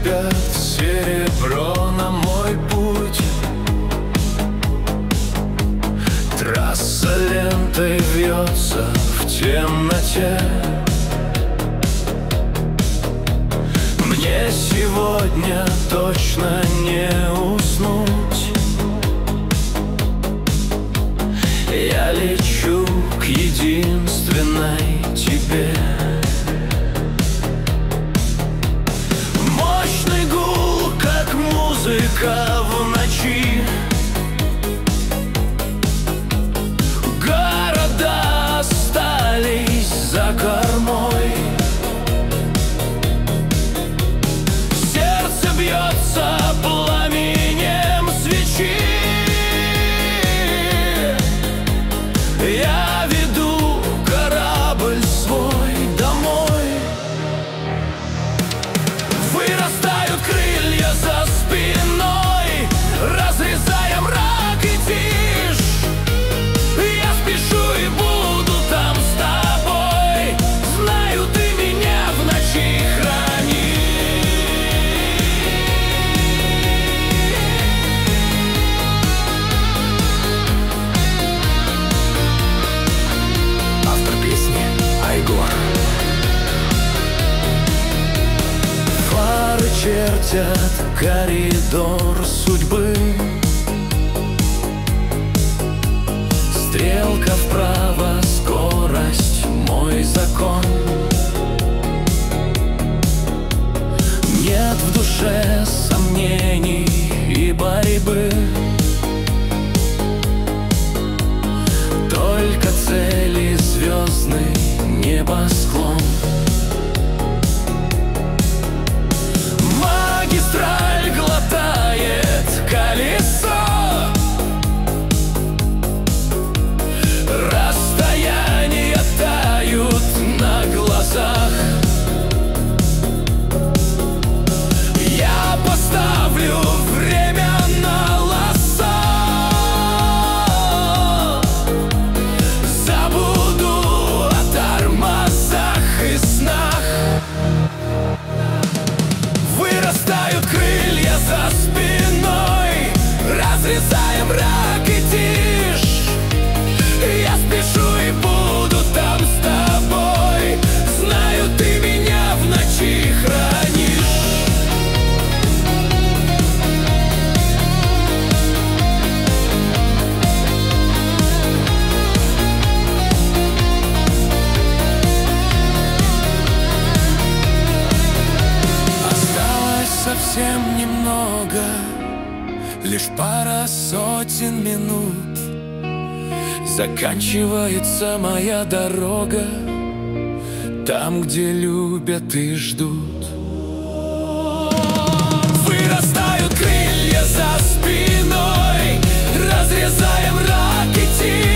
сыпят серебро на мой путь. Трасса лентой вьется в темноте. Мне сегодня точно не уснуть. Я лечу к единственной тебе. Мощный гул, как музыка в ночи. Города остались за кормой. Сердце бьется пламенем свечи. Я веду корабль свой домой. Вырастают крылья за спиной, разрезая мрак и тишь. Я спешу и буду там с тобой. Знаю, ты меня в ночи хранишь. Автор песни Айгор. Фары чертят коридор судьбы. Стрелка вправо, скорость мой закон. Нет в душе сомнений и борьбы. Только цели, звездный небосклон. Магистраль глотает колесо. Расстояния тают на глазах. Я поставлю время на лосо. Забуду о тормозах и снах. Вырастают крылья за спиной, разрезая мрак и тишь. Я спешу и буду там с тобой. Знаю, ты меня в ночи хранишь. Осталось совсем немного, лишь пара сотен минут. Заканчивается моя дорога там, где любят и ждут. Вырастают крылья за спиной, разрезая мрак и тишь.